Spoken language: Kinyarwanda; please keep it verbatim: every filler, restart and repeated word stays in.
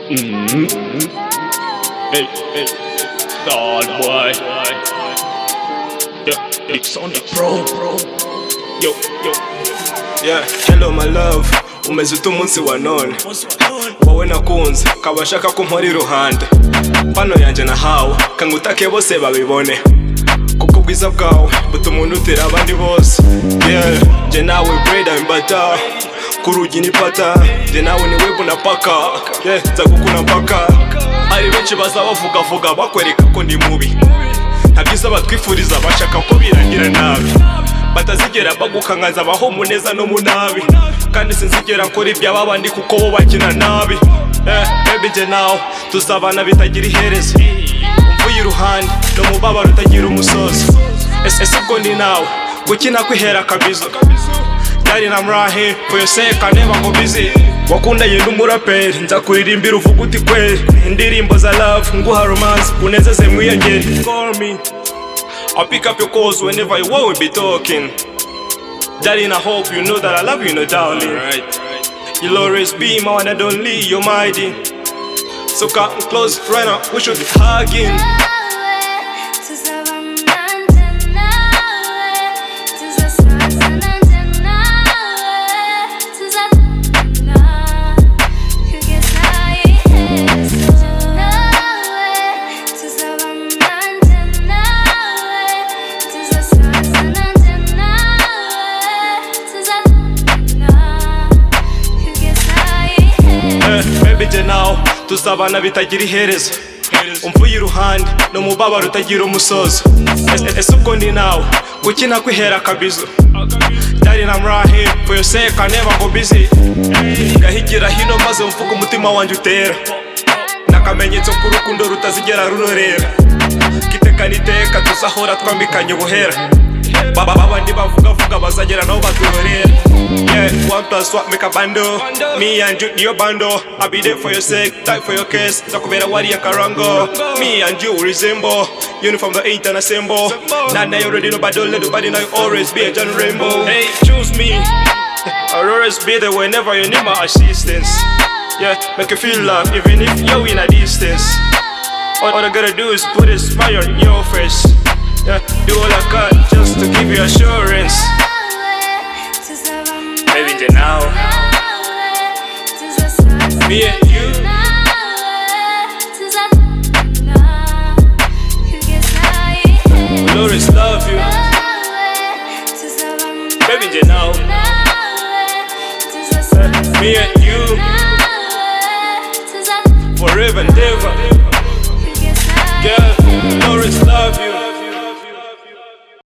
Mm-hmm. Hey, hey, God boy. Yeah, it's on the pro. Yo, yo. Yeah, hello my love. Umeze ute umunsi wa none? Wowe nakunze kaba shaka ko mpora iruhande. Pano yanje nahawe kangutake bose babibone. Kuko ubwiza bwawe butuma unutira abandi bose. Yeah, je nawe bread and butter. Kurugi ni pata, je nawe ni webu na paka. Yeah, nzagukuna mpaka. Ari benshi baza bavuga vuga bakwereka ko ndi mubi. Ntabyiza batwifuriza bashaka ko birangira nabi. Batazigera bagukangaza baho muneza no munabi. Kandi sinzigera nkora ibyaba bandi kuko bo bakina nabi. Eh, baby je nawe tuzabana bitagira iherezo. Umvuye iruhande no mubabaro utagira umusozo. Ese ubwo ndi nawe gukina kwihera kabizo. Darling, I'm right here for your sake, I never go busy. Wakunda yenda umuraperi, nza kuririmbira uvuga uti kweli. Indirimbo za love, nguha romance, unezeze mwiyongere. Call me, I'll pick up your calls whenever you want, we'll be talking. Darling, I hope you know that I love you, no darling. Right. You'll always be my one and only, you're mighty. So come close right now, we should be hugging. Baby je nawe tuzabana bitagira iherezo. Umvuye iruhande no mubabaro utagira umusozo. Ese ubwo ndi nawe gukina kwihera kabizo. Darling, I'm right here for your sake, I never go busy. Gahigira hino maze mvuga umutima wanjye utera. Nakamenyetso k'urukundo rutazigera runorera. Kitekana iteka tuzahora twambikanye ubuhera. Baba babandi bavuga vuga bazagera nabo baturorera. Yeah, one plus one make a bando. Me and you, your bando. I'll be there for your sake, die for your case. Takubera wari ya karango. Me and you resemble. Uniform the eight and a symbol. Now now you already know, but don't let nobody know you always be a John Rainbow. Hey, choose me. I'll always be there whenever you need my assistance. Yeah, make you feel love even if you're in a distance. All, all I gotta do is put a smile on your face. Yeah, do all I can just to give you assurance. Baby, je now, me and you, we'll always love you. Baby, je now, me and you, forever and ever. Girl, we'll always love you.